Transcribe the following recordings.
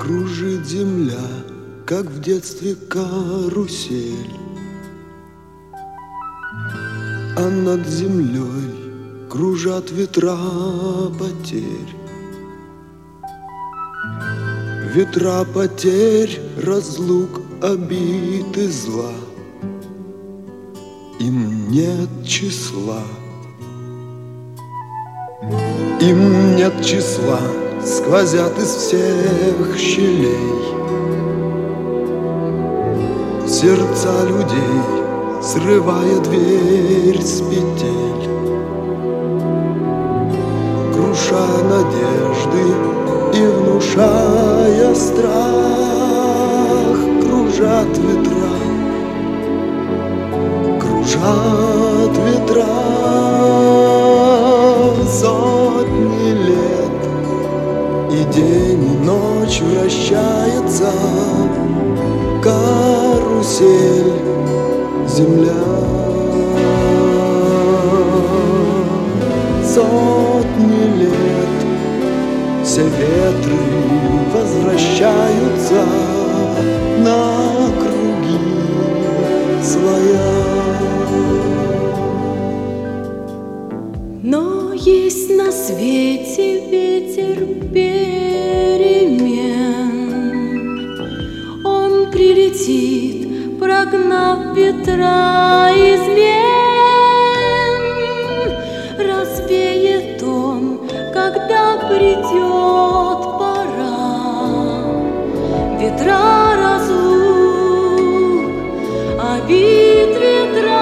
Кружит земля, как в детстве карусель, а над землей кружат ветра потерь. Ветра потерь, разлук, обид и зла. Им нет числа. Им нет числа, сквозят из всех щелей сердца людей, срывая дверь с петель, круша надежды и внушая страх. Кружат ветра, кружат ветра сотни лет, и день и ночь вращается карусель земля. Сотни лет все ветры возвращаются на круги своя. Но есть на свете ветер перемен. Он прилетит, прогнав ветра измен. Развеет он, когда придет пора. Ветра разлук, обид ветра.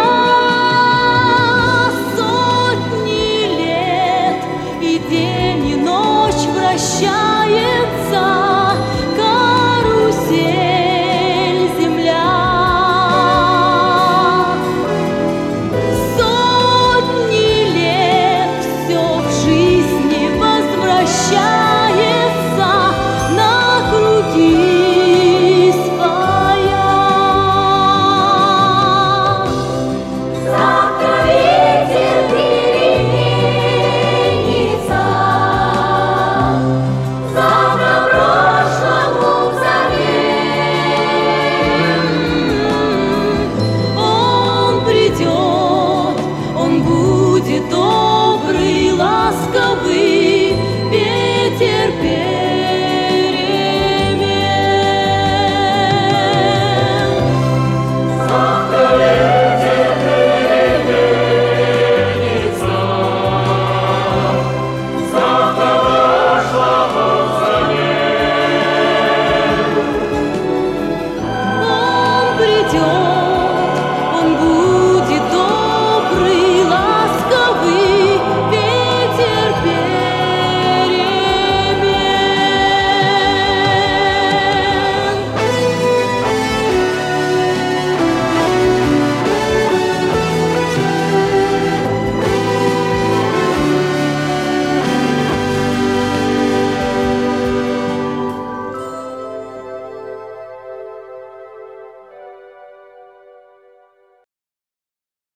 День и ночь вращается